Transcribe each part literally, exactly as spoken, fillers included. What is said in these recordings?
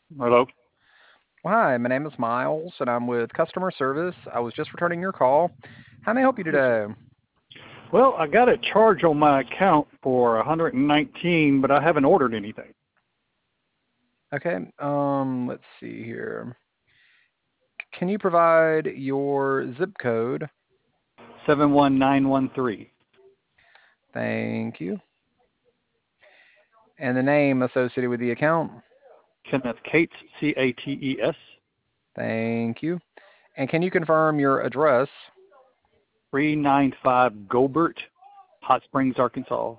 Hello. Well, hi, my name is Miles, and I'm with customer service. I was just returning your call. How may I help you Yes, sir. today? Well, I got a charge on my account for one hundred nineteen, but I haven't ordered anything. Okay, um, let's see here. Can you provide your zip code? seven one nine one three. Thank you. And the name associated with the account? Kenneth Cates, C A T E S. Thank you. And can you confirm your address? three ninety-five Gobert, Hot Springs, Arkansas.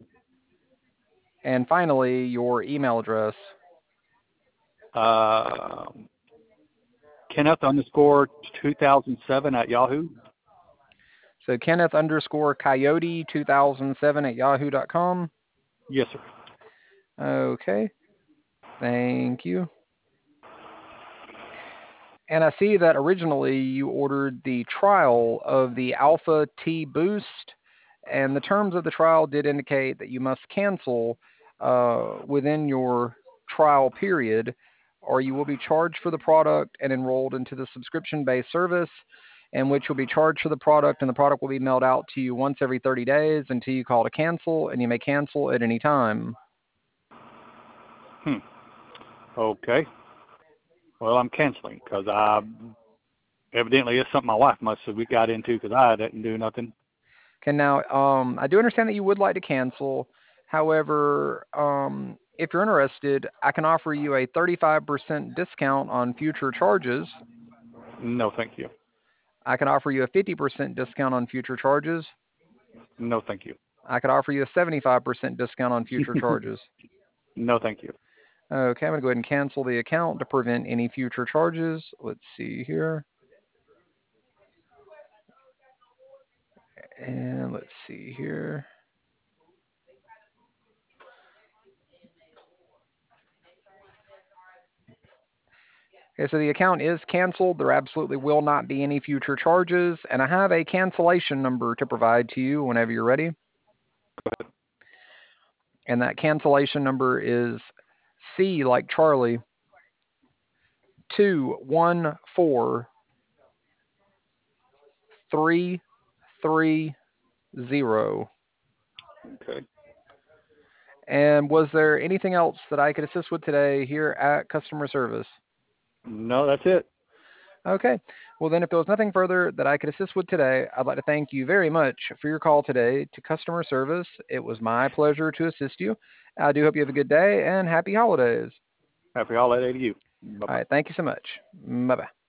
And finally, your email address? Uh, Kenneth underscore two thousand seven at Yahoo. So Kenneth underscore Coyote two thousand seven at yahoo dot com. Yes, sir. Okay, thank you. And I see that originally you ordered the trial of the Alpha T Boost, and the terms of the trial did indicate that you must cancel uh, within your trial period, or you will be charged for the product and enrolled into the subscription-based service, in which you'll be charged for the product, and the product will be mailed out to you once every thirty days until you call to cancel, and you may cancel at any time. Hmm. Okay. Well, I'm canceling because I evidently it's something my wife must have we got into because I didn't do nothing. Okay, now, um, I do understand that you would like to cancel. However, um, if you're interested, I can offer you a thirty-five percent discount on future charges. No, thank you. I can offer you a fifty percent discount on future charges. No, thank you. I could offer you a seventy-five percent discount on future charges. No, thank you. Okay, I'm going to go ahead and cancel the account to prevent any future charges. Let's see here. And let's see here. Okay, so the account is canceled. There absolutely will not be any future charges. And I have a cancellation number to provide to you whenever you're ready. And that cancellation number is C like Charlie, two one four three three zero. Okay. And was there anything else that I could assist with today here at customer service? No, that's it. Okay. Well, then, if there was nothing further that I could assist with today, I'd like to thank you very much for your call today to customer service. It was my pleasure to assist you. I do hope you have a good day and happy holidays. Happy holiday to you. Bye All bye. right. Thank you so much. Bye bye.